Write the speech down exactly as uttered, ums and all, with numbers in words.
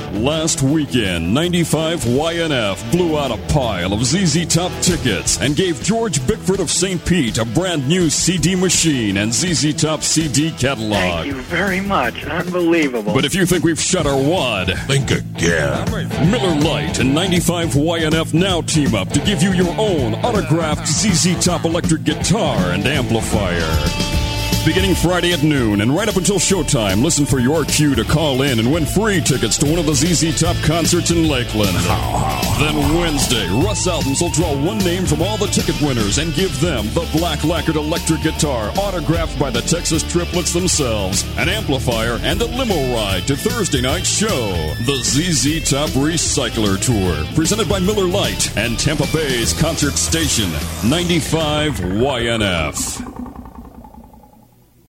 Last weekend, ninety-five Y N F blew out a pile of Z Z Top tickets and gave George Bickford of Saint Pete a brand new C D machine and Z Z Top C D catalog. Thank you very much. Unbelievable. But if you think we've shut our wad, think again. Miller Lite and ninety-five Y N F now team up to give you your own autographed Z Z Top electric guitar and amplifier. Beginning Friday at noon and right up until showtime, listen for your cue to call in and win free tickets to one of the Z Z Top concerts in Lakeland. Then Wednesday, Russ Albums will draw one name from all the ticket winners and give them the black lacquered electric guitar autographed by the Texas Triplets themselves, an amplifier, and a limo ride to Thursday night's show. The Z Z Top Recycler Tour, presented by Miller Lite and Tampa Bay's concert station, ninety-five Y N F.